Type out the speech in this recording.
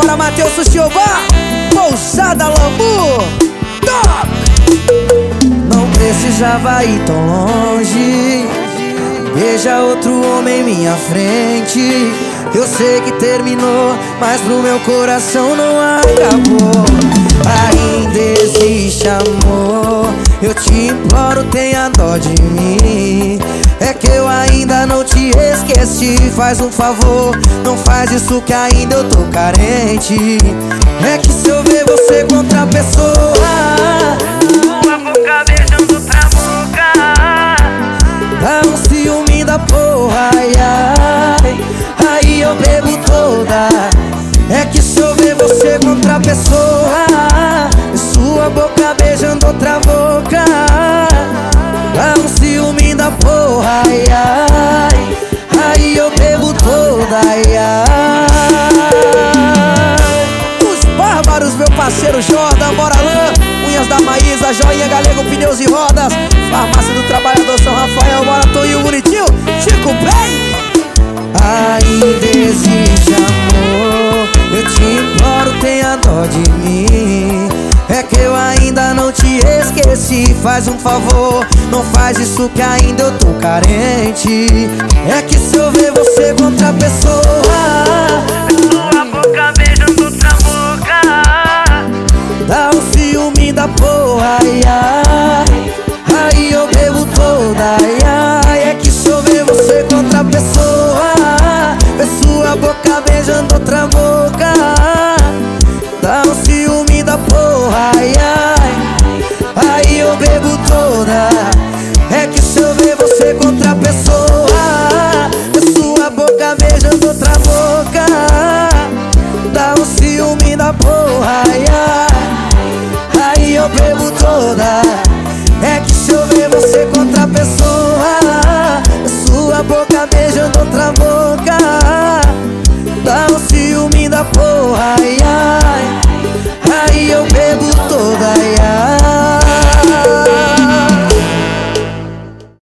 Bora, Matheus Sushiobá, Pousada Lambu, top! Não precisava ir tão longe, veja outro homem em minha frente. Eu sei que terminou, mas pro meu coração não acabou. Ainda existe amor, eu te imploro, tenha dó de mim. É que eu ainda não te esqueci. Faz um favor, não faz isso que ainda eu tô carente. É que se eu ver você com outra pessoa, sua boca beijando outra boca, dá um ciúme da porra, ai, ai. Aí eu bebo toda. É que se eu ver você com outra pessoa, sua boca beijando outra boca, dá um ciúme da porra, ai, ai. Aí eu bebo toda, ai, ai. Os bárbaros, meu parceiro Jordan, Moralã, Unhas da Maísa, Joinha Galego, Pneus e Rodas, Farmácia do Trabalhador São Rafael, Moratoinho Bonitinho, Chico Play. Ainda existe amor, eu te imploro, tenha dó de mim. É que eu ainda não te esqueci. Faz um favor, não faz isso que ainda eu tô carente. É que se eu ver você com outra pessoa, sua boca beijando outra boca, dá um ciúme da porra, ai, ai. Aí eu bebo toda, ai, ai. É que se eu ver você com outra pessoa, ver sua boca beijando outra boca, dá um ciúme da porra, ai, ai. Aí eu bebo toda. É que se eu ver você com outra pessoa, ver sua boca beijando outra boca, dá um ciúme da porra, ai, ai.